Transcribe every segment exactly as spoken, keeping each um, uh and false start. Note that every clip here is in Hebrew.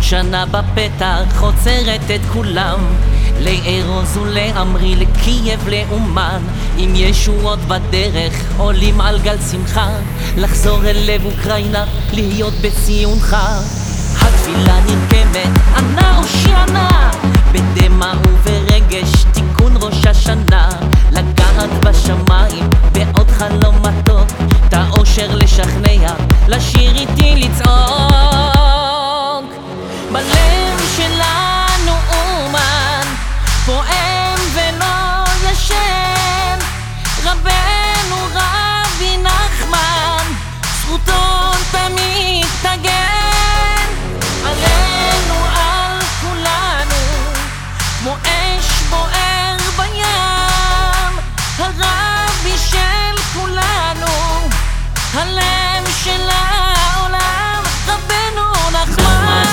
עוד שנה בפתח עוצרת את כולם, לארוז ולאמרי, לקייב, לאומן, עם ישועות בדרך עולים על גל שמחה, לחזור אל לב אוקראינה, להיות בציונך. התפילה נרקמת, ענה הושיענה, בדמע וברגש תיקון ראש השנה, לגעת בשמיים בעוד חלום מתוק, את האושר לשכנע, לשיר איתי לצעוק. בלב שלנו אומן פועם ולא ישן, רבנו רבי נחמן זכותו תמיד תגן עלינו, על כולנו, כמו אש בוער בים, הרבי של כולנו, הלב של העולם, רבנו נחמן.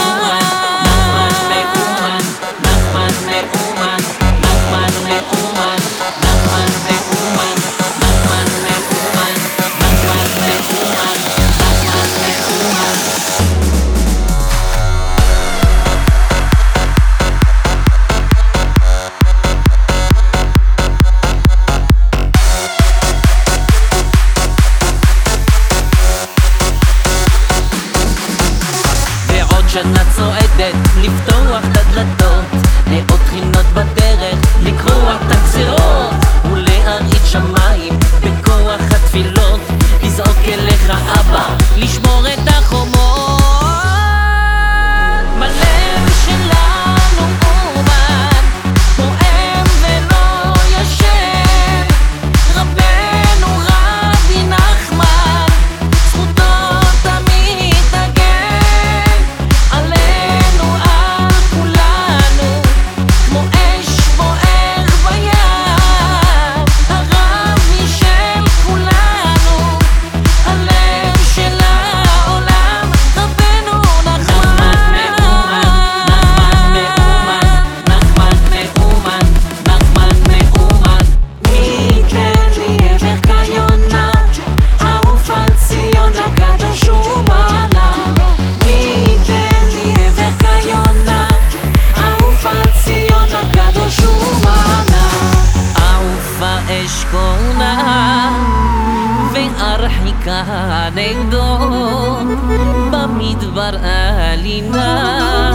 שנה צועדת, לפתוח את הדלתות, לעוד תחינות בדרך, לקרוע את הגזרות ולהרעיד שמיים בכוח התפילות, לזעוק אליך אבא, לשמור את החומות. בלב שלנו אומן פועם ולא ישן, רבנו רבי נחמן זכותו תמיד תגן עלינו, על כולנו, כמו אש בוער בים, הרבי של כולנו, הלב של העולם, רבנו נחמן. נחמן מאומן, נחמן מאומן, מי ייתן לי עבר כיונה, אהוב על ציון הקדוש ומעלה. מי ייתן לי עבר כיונה, אהוב על ציון הקדוש ומעלה. אהוב האש קורנה והרחיקה נגדו, במדבר עלינה